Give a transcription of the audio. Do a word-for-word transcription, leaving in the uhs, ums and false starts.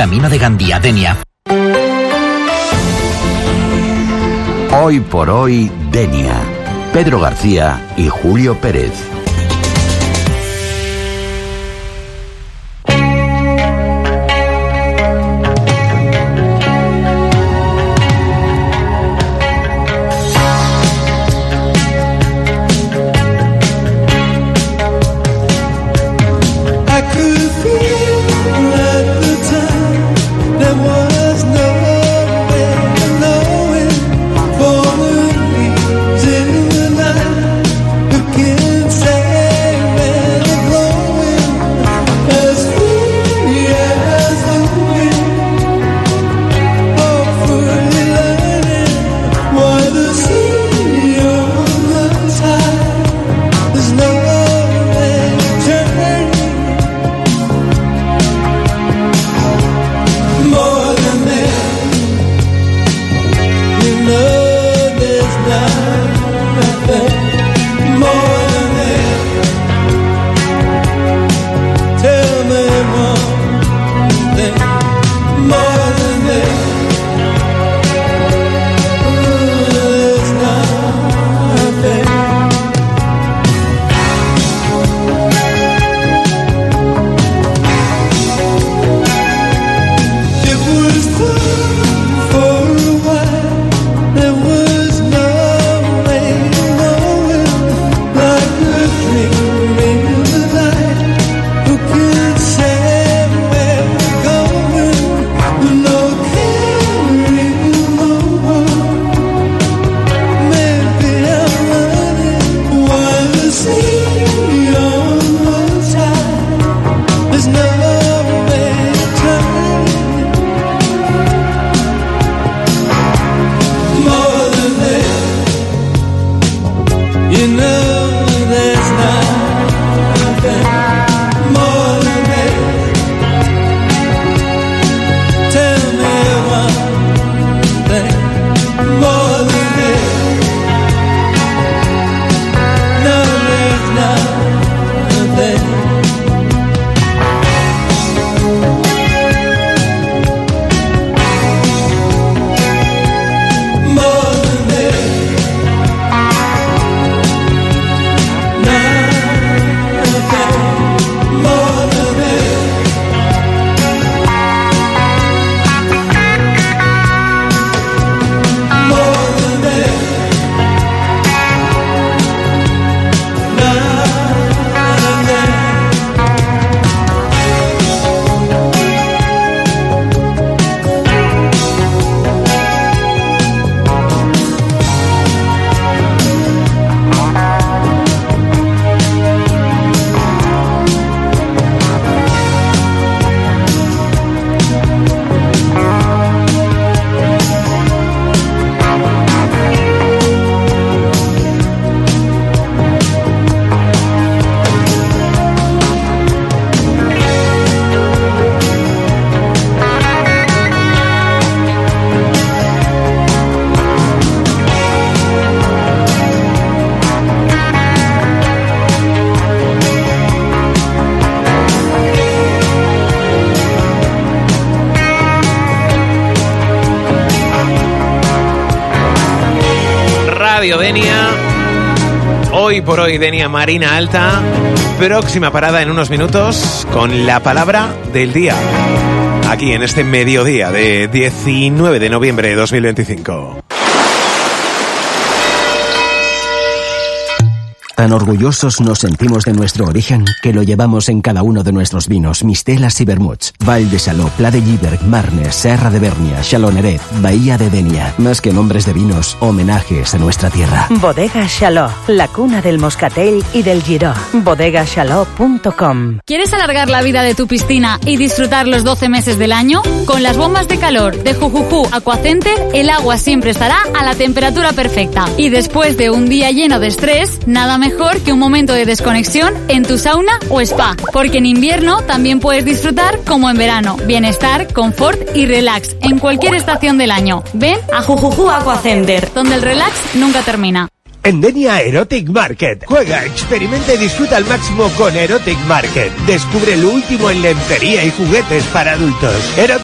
Camino de Gandía, Denia. Hoy por hoy, Denia. Pedro García y Julio Pérez. Radio Denia. Hoy por hoy, Denia Marina Alta. Próxima parada en unos minutos con la palabra del día. Aquí en este mediodía de diecinueve de noviembre de dos mil veinticinco. Tan orgullosos nos sentimos de nuestro origen que lo llevamos en cada uno de nuestros vinos, mistelas y vermuts. Val de Saló, Pla de Lliberg, Marnes, Serra de Bernia, Xaloneret, Bahía de Denia. Más que nombres de vinos, homenajes a nuestra tierra. Bodega Xaló, la cuna del moscatel y del giró. bodega xaló punto com. ¿Quieres alargar la vida de tu piscina y disfrutar los doce meses del año? Con las bombas de calor de Jujuju Aquacenter, el agua siempre estará a la temperatura perfecta. Y después de un día lleno de estrés, nada mejor que un momento de desconexión en tu sauna o spa. Porque en invierno también puedes disfrutar como en verano. Bienestar, confort y relax en cualquier estación del año. Ven a Jujuju Aquacenter, donde el relax nunca termina. En Denia Erotic Market. Juega, experimenta y disfruta al máximo con Erotic Market. Descubre lo último en lencería y juguetes para adultos. Erotic